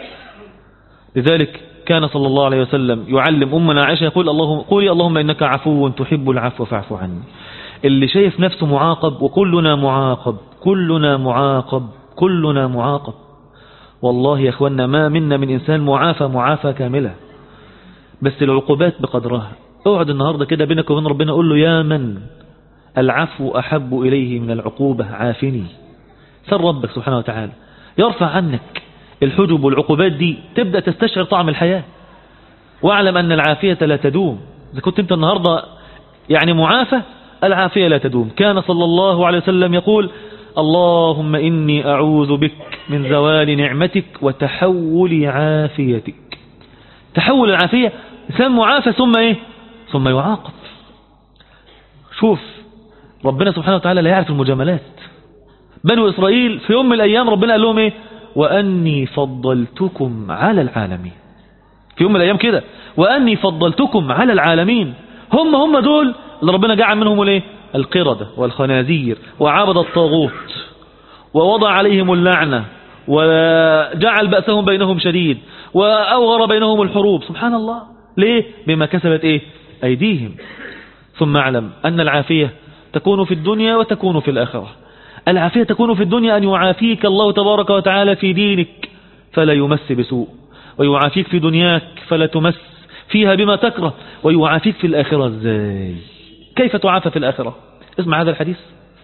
A: لذلك كان صلى الله عليه وسلم يعلم أمنا عائشة يقول قولي اللهم إنك عفو تحب العفو فاعف عني. اللي شايف نفسه معاقب، وكلنا معاقب، كلنا معاقب، كلنا معاقب. والله يا أخوانا ما منا من إنسان معافى كاملة، بس العقوبات بقدرها. اقعد النهاردة كده بينك وبين ربنا قول له يا من العفو أحب إليه من العقوبة عافني. سر ربك سبحانه وتعالى يرفع عنك الحجب والعقوبات دي، تبدأ تستشعر طعم الحياة. واعلم أن العافية لا تدوم. إذا كنت أنت النهاردة يعني معافى، العافية لا تدوم. كان صلى الله عليه وسلم يقول: اللهم إني أعوذ بك من زوال نعمتك وتحول عافيتك. تحول العافية، إنسان معافى ثم إيه؟ ثم يعاقب. شوف ربنا سبحانه وتعالى لا يعرف المجاملات. بنو إسرائيل في يوم من الأيام ربنا قال لهم إيه؟ وأني فضلتكم على العالمين. في يوم من الأيام كده، وأني فضلتكم على العالمين. هم دول اللي ربنا جعل منهم الايه؟ القردة والخنازير وعبد الطاغوت، ووضع عليهم اللعنة، وجعل بأسهم بينهم شديد، وأوغر بينهم الحروب. سبحان الله. ليه؟ بما كسبت ايه؟ أيديهم. ثم اعلم أن العافية تكون في الدنيا وتكون في الآخرة. العافية تكون في الدنيا أن يعافيك الله تبارك وتعالى في دينك فلا يمس بسوء، ويعافيك في دنياك فلا تمس فيها بما تكره، ويعافيك في الآخرة. ازاي؟ كيف تعافى في الآخرة؟ اسمع هذا الحديث.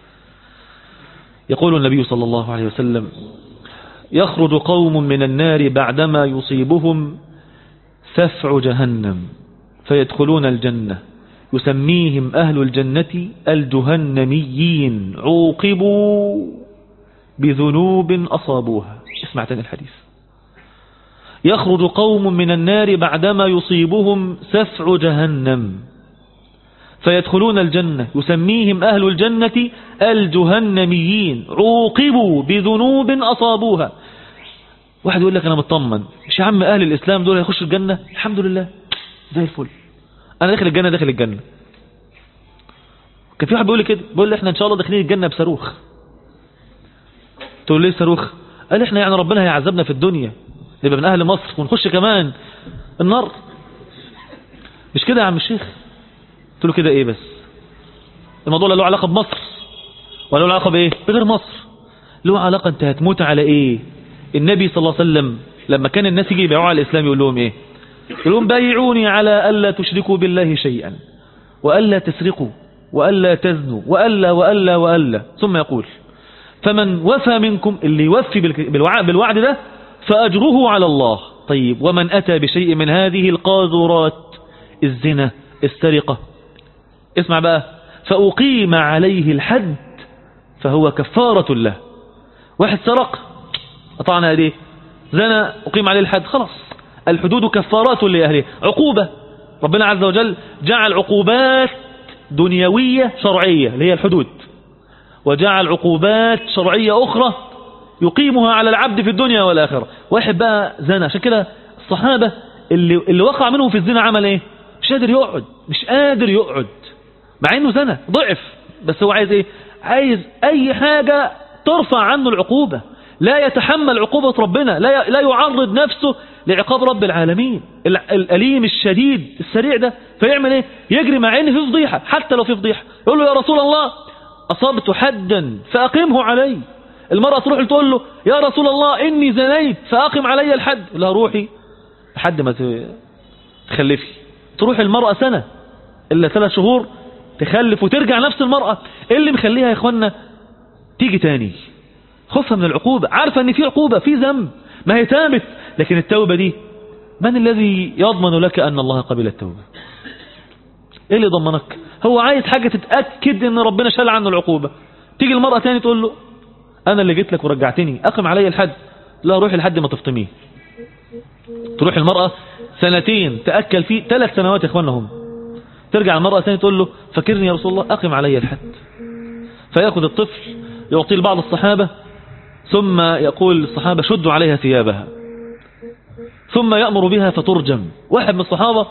A: يقول النبي صلى الله عليه وسلم: يخرج قوم من النار بعدما يصيبهم سفع جهنم فيدخلون الجنة يسميهم أهل الجنة الجهنميين عوقبوا بذنوب أصابوها. اسمع تاني الحديث. يخرج قوم من النار بعدما يصيبهم سفع جهنم فيدخلون الجنة يسميهم أهل الجنة الجهنميين عوقبوا بذنوب أصابوها. واحد يقول لك أنا مطمن، مش يا عم أهل الإسلام دول هيخشوا الجنة؟ الحمد لله زي الفل، أنا داخل الجنة داخل الجنة. كان في واحد بيقول لي كده، بيقول لي إحنا إن شاء الله داخلين الجنة بصاروخ. تقول ليه صاروخ؟ قال إحنا يعني ربنا هيعذبنا في الدنيا نبقى من أهل مصر ونخش كمان النار. مش كده يا عم الشيخ؟ قلت له كده ايه بس؟ الموضوع له علاقة بمصر ولا له علاقة بايه؟ بغير مصر. له علاقة انت هتموت على ايه. النبي صلى الله عليه وسلم لما كان الناس يجي يبيعوا على الإسلام يقول لهم ايه؟ يقول لهم بايعوني على ألا تشركوا بالله شيئا وألا تسرقوا وألا تزنوا وألا ثم يقول: فمن وفى منكم، اللي يوفي بالوعد ده فأجره على الله. طيب ومن أتى بشيء من هذه القاذورات، الزنا، السرقة، اسمع بقى، فأقيم عليه الحد فهو كفارة له. واحد سرق قطعنا يديه، زنا أقيم عليه الحد، خلاص الحدود كفارات لأهله، عقوبة. ربنا عز وجل جعل عقوبات دنيوية شرعية اللي هي الحدود، وجعل عقوبات شرعية أخرى يقيمها على العبد في الدنيا والآخرة. واحد بقى زنا، عشان كده الصحابة اللي وقع منهم في الزنا عمل ايه؟ مش قادر يقعد مع انه زنا، ضعف، بس هو عايز ايه؟ عايز اي حاجة ترفع عنه العقوبة، لا يتحمل عقوبة ربنا، لا يعرض نفسه لعقاب رب العالمين الأليم الشديد السريع ده. فيعمل ايه؟ يجري مع ان في فضيحة، حتى لو في فضيحة يقول له: يا رسول الله أصبت حدا فأقمه علي. المرأة تروح تقول له: يا رسول الله إني زنيت فأقم علي الحد. لا روحي لحد ما تخلفي. تروح المرأة سنة إلا 3 شهور تخلف وترجع نفس المرأة. إيه اللي مخليها يا إخوانا تيجي تاني؟ خوفها من العقوبة، عارفة أن في عقوبة، في ذنب، ما هي تابت. لكن التوبة دي، من الذي يضمن لك أن الله قبل التوبة؟ إيه اللي ضمنك؟ هو عايز حاجة تتأكد أن ربنا شال عنه العقوبة. تيجي المرأة تاني تقول له: أنا اللي جيت لك ورجعتني، أقم علي الحد. لا روحي لحد ما تفطميه. تروح المرأة 2 تأكل فيه 3 سنوات يا إخواننا هم. ترجع المرأة ثانية تقول له: فكرني يا رسول الله أقم علي الحد. فيأخذ الطفل يعطيه لبعض الصحابة، ثم يقول الصحابة: شدوا عليها ثيابها، ثم يأمر بها فترجم. واحد من الصحابة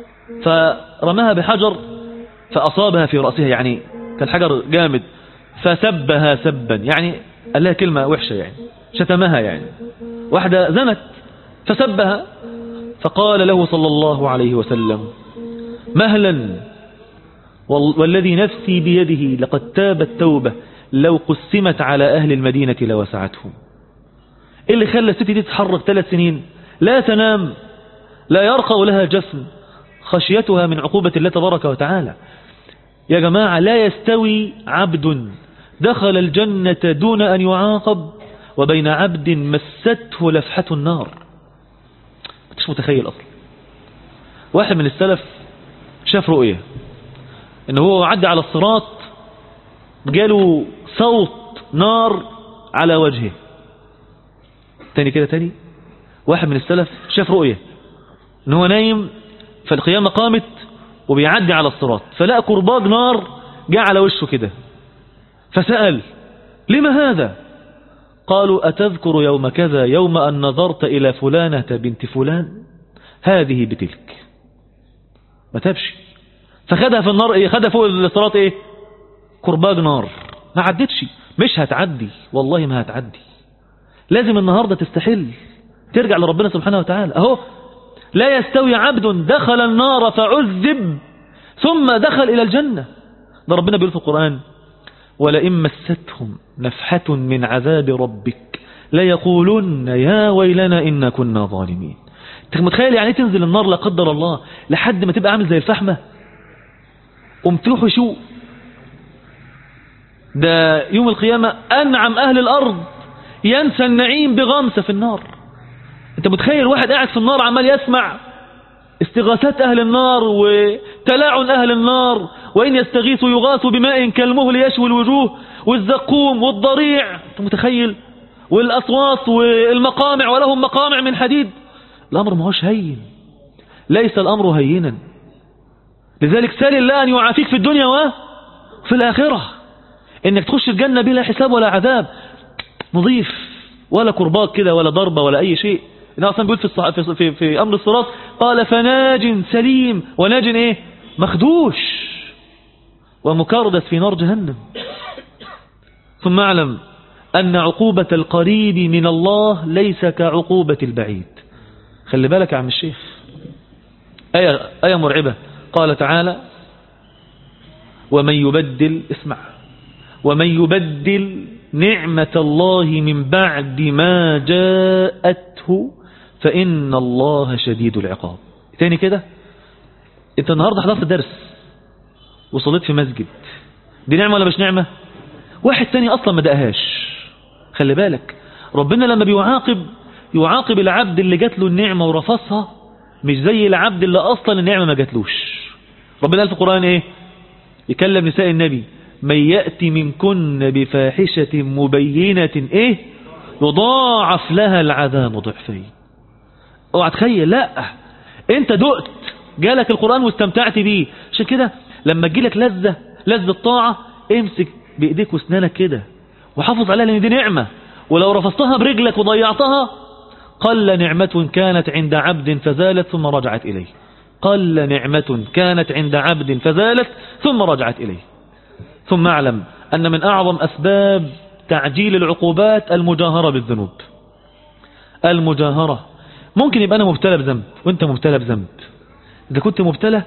A: فرماها بحجر فأصابها في رأسها، يعني كان حجر جامد، فسبها سبا، يعني قال لها كلمة وحشة، يعني شتمها. يعني واحدة زنت فسبها، فقال له صلى الله عليه وسلم: مهلا والذي نفسي بيده لقد تابت توبة لو قسمت على أهل المدينة لوسعتهم. إيه اللي خلى الست دي تتحرك 3 سنين لا تنام، لا يرقى لها جفن، خشيتها من عقوبة الله تبارك وتعالى. يا جماعة لا يستوي عبد دخل الجنة دون أن يعاقب وبين عبد مسته لفحة النار. مش متخيل أصلا. واحد من السلف شاف رؤية إنه هو عدى على الصراط جاله صوت نار على وجهه. تاني واحد من السلف شاف رؤية إنه هو نايم فالقيامة قامت وبيعدي على الصراط فلقى كرباج نار جاء على وشه كده فسأل لما هذا؟ قالوا أتذكر يوم كذا يوم أن نظرت إلى فلانة بنت فلان هذه بتلك. ما تبشي فخدها في النار خدها فوق الصراط كرباج نار. ما عدتش مش هتعدي والله ما هتعدي. لازم النهاردة تستحل ترجع لربنا سبحانه وتعالى. أهو لا يستوي عبد دخل النار فعذب ثم دخل إلى الجنة. ده ربنا بيقول في القرآن ولئن مستهم نفحة من عذاب ربك ليقولن يا ويلنا إنا كنا ظالمين. انت متخيل يعني تنزل النار لا قدر الله لحد ما تبقى عامل زي الفحمة ومفتوح شو ده يوم القيامة أنعم أهل الأرض ينسى النعيم بغمسة في النار. انت متخيل واحد قاعد في النار عمال يسمع استغاثات أهل النار وتلاعن أهل النار وإن يستغيثوا يغاثوا بماء كالمهل يشوي الوجوه والزقوم والضريع. انت متخيل والأصوات والمقامع ولهم مقامع من حديد. الأمر ما هوش هين. ليس الأمر هينا. لذلك سال الله أن يعافيك في الدنيا وفي الآخرة إنك تخش الجنة بلا حساب ولا عذاب نظيف ولا كرباك كده ولا ضربة ولا أي شيء. إنه أصلا بيقول في أمر الصراط قال فناج سليم وناج مخدوش ومكردس في نار جهنم. ثم اعلم أن عقوبة القريب من الله ليس كعقوبة البعيد. خلي بالك يا عم الشيخ آية مرعبة. قال تعالى ومن يبدل نعمة الله من بعد ما جاءته فإن الله شديد العقاب. تاني كده انت النهاردة حضرت درس وصليت في مسجد دي نعمة ولا مش نعمة؟ واحد تاني أصلا ما دقهاش. خلي بالك ربنا لما يعاقب العبد اللي جات له النعمة ورفضها مش زي العبد اللي أصلا النعمة ما جاتلوش. ربنا قال في القرآن يكلم نساء النبي من يأتي منكن بفاحشة مبينة يضاعف لها العذاب ضعفين. اوعى تخيل لا انت دقت جالك القرآن واستمتعت بيه. عشان كده لما تجيلك لذة طاعة امسك بإيديك واسنانك كده وحافظ عليها لأن دي نعمة. ولو رفضتها برجلك وضيعتها قل نعمة كانت عند عبد فزالت ثم رجعت إليه. قل نعمة كانت عند عبد فزالت ثم رجعت إليه. ثم اعلم أن من أعظم أسباب تعجيل العقوبات المجاهرة بالذنوب. المجاهرة ممكن يبقى أنا مبتلى بذنب وأنت مبتلى بذنب. إذا كنت مبتلى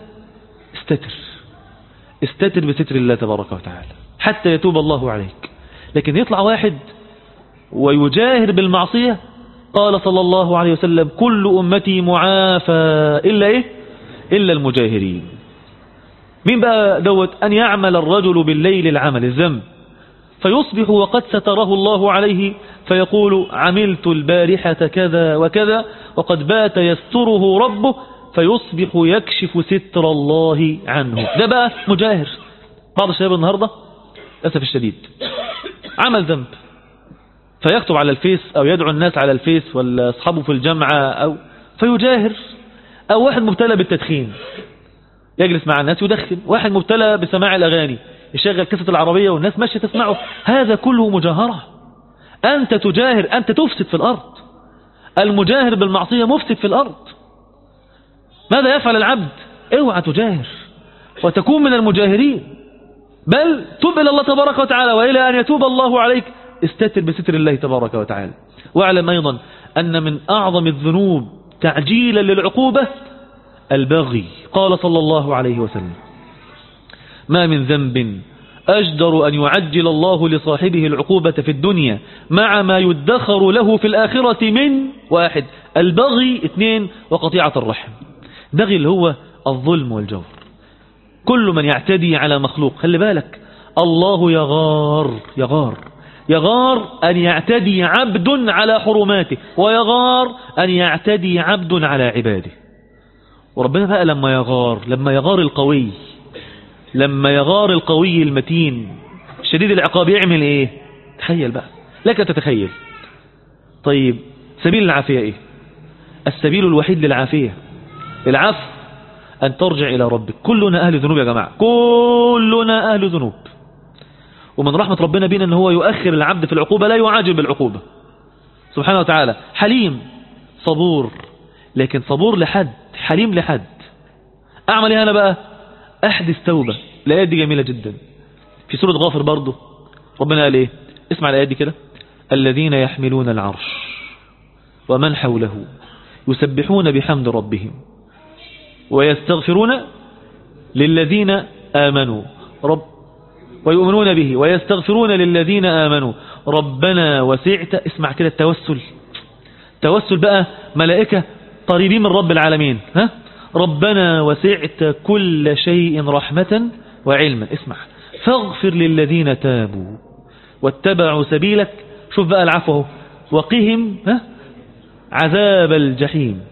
A: استتر بستر الله تبارك وتعالى حتى يتوب الله عليك. لكن يطلع واحد ويجاهر بالمعصية قال صلى الله عليه وسلم كل أمتي معافى إلا المجاهرين. مين بقى دوت؟ أن يعمل الرجل بالليل العمل الذنب فيصبح وقد ستره الله عليه فيقول عملت البارحة كذا وكذا وقد بات يستره ربه فيصبح يكشف ستر الله عنه. ده بقى مجاهر. بعض الشباب النهاردة للأسف الشديد عمل ذنب فيكتب على الفيس أو يدعو الناس على الفيس ولا أصحابه في الجامعة أو فيجاهر. أو واحد مبتلى بالتدخين يجلس مع الناس يدخن. واحد مبتلى بسماع الأغاني يشغل كاسة العربية والناس ماشية تسمعه. هذا كله مجاهرة. أنت تجاهر أنت تفسد في الأرض. المجاهر بالمعصية مفسد في الأرض. ماذا يفعل العبد؟ اوعى تجاهر وتكون من المجاهرين بل تب إلى الله تبارك وتعالى وإلى أن يتوب الله عليك استتر بستر الله تبارك وتعالى. واعلم أيضا أن من أعظم الذنوب تعجيلا للعقوبة البغي. قال صلى الله عليه وسلم ما من ذنب أجدر أن يعجل الله لصاحبه العقوبة في الدنيا مع ما يدخر له في الآخرة من 1 البغي 2 وقطيعة الرحم. بغي اللي هو الظلم والجور. كل من يعتدي على مخلوق، خلي بالك، الله يغار أن يعتدي عبد على حرماته، ويغار أن يعتدي عبد على عباده. وربنا بقى لما يغار القوي المتين شديد العقاب يعمل ايه؟ تخيل بقى، لك تتخيل. طيب سبيل العافية ايه؟ السبيل الوحيد للعافية العفو، أن ترجع إلى ربك. كلنا أهل ذنوب يا جماعة، كلنا أهل ذنوب، ومن رحمة ربنا بنا أن هو يؤخر العبد في العقوبة، لا يعاجل بالعقوبة سبحانه وتعالى. حليم صبور، لكن صبور لحد، حليم لحد. أعمل ايه أنا بقى؟ أحدث توبة. الآيات دي جميلة جدا في سورة غافر برضو، ربنا قال ايه؟ اسمع الآيات دي كده: الذين يحملون العرش ومن حوله يسبحون بحمد ربهم ويستغفرون للذين آمنوا ويؤمنون به ويستغفرون للذين آمنوا ربنا وسعت. اسمع كده التوسل بقى، ملائكة قريبين من رب العالمين، ها؟ ربنا وسعت كل شيء رحمة وعلما. اسمع: فاغفر للذين تابوا واتبعوا سبيلك. شوف بقى العفو، وقهم عذاب الجحيم.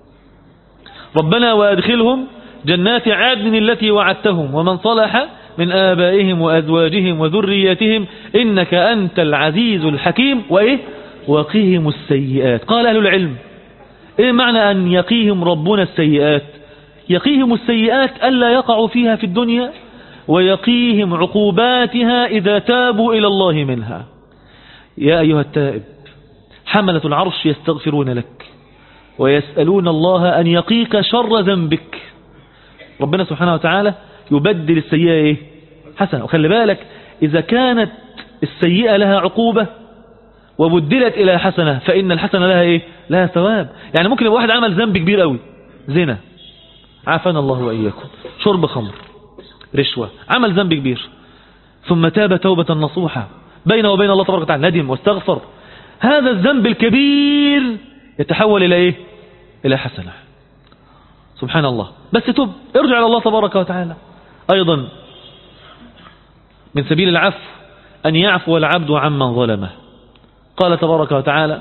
A: ربنا وادخلهم جنات عدن التي وعدتهم ومن صلح من آبائهم وأزواجهم وذرياتهم إنك أنت العزيز الحكيم. وإيه؟ وقهم السيئات. قال أهل العلم: إيه معنى أن يقيهم ربنا السيئات؟ يقيهم السيئات ألا يقعوا فيها في الدنيا، ويقيهم عقوباتها إذا تابوا إلى الله منها. يا أيها التائب، حملة العرش يستغفرون لك ويسألون الله أن يقيك شر ذنبك. ربنا سبحانه وتعالى يبدل السيئة إيه؟ حسنة. وخلي بالك، إذا كانت السيئة لها عقوبة وبدلت إلى حسنة فإن الحسنة لها إيه؟ لها ثواب. يعني ممكن يبقى واحد عمل ذنب كبير قوي، زنا، عافانا الله وإياكم، شرب خمر، رشوة، عمل ذنب كبير، ثم تاب توبة نصوحة بينه وبين الله تبارك وتعالى، ندم واستغفر. هذا الذنب الكبير يتحول إلى إيه؟ إلى حسنة. سبحان الله. بس تب، ارجع إلى الله تبارك وتعالى. أيضا من سبيل العفو أن يعفو العبد عمن ظلمه. قال تبارك وتعالى: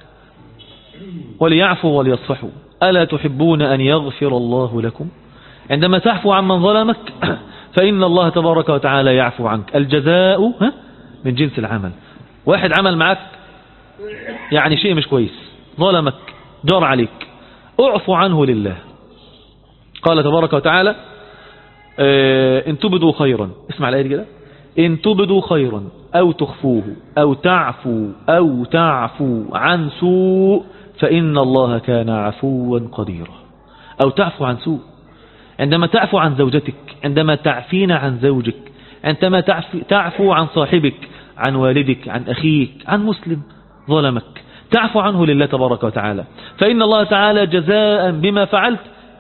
A: وليعفوا وليصفحوا ألا تحبون أن يغفر الله لكم. عندما تعفو عمن ظلمك فإن الله تبارك وتعالى يعفو عنك. الجزاء من جنس العمل. واحد عمل معك يعني شيء مش كويس، ظلمك، جار عليك، اعفو عنه لله. قال تبارك وتعالى: إن تبدوا خيرا. اسمع الآية كده: إن تبدوا خيرا أو تخفوه أو تعفو عن سوء فإن الله كان عفوا قديرا. أو تعفو عن سوء، عندما تعفو عن زوجتك، عندما تعفين عن زوجك، عندما تعفو عن صاحبك، عن والدك، عن أخيك، عن مسلم ظلمك، تعفو عنه لله تبارك وتعالى، فإن الله تعالى جزاء بما فعلت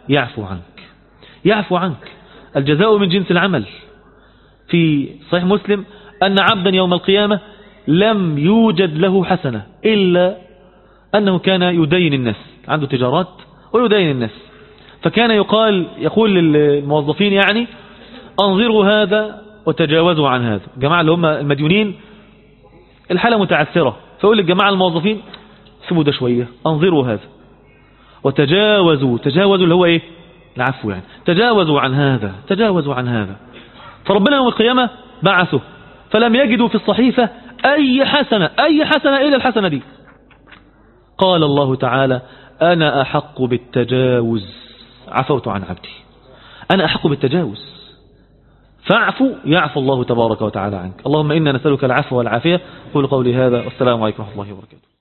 A: يعفو عنك. الجزاء من جنس العمل. في صحيح مسلم أن عبدا يوم القيامة لم يوجد له حسنة إلا أنه كان يدين الناس، عنده تجارات ويدين الناس، فكان يقول للموظفين يعني: أنظروا هذا وتجاوزوا عن هذا. الجماعة اللي هم المديونين الحالة متعثرة، فيقول للجماعة الموظفين: سيبوا ده شوية، أنظروا هذا وتجاوزوا اللي هو إيه؟ العفو يعني. تجاوزوا عن هذا. فربنا يوم القيامة بعثه فلم يجدوا في الصحيفة أي حسنة إلا الحسنة دي. قال الله تعالى: أنا أحق بالتجاوز، عفوت عن عبدي، أنا أحق بالتجاوز، فاعفو يعفو الله تبارك وتعالى عنك. اللهم إنا نسألك العفو والعافية. قولوا قولي هذا، والسلام عليكم ورحمة الله وبركاته.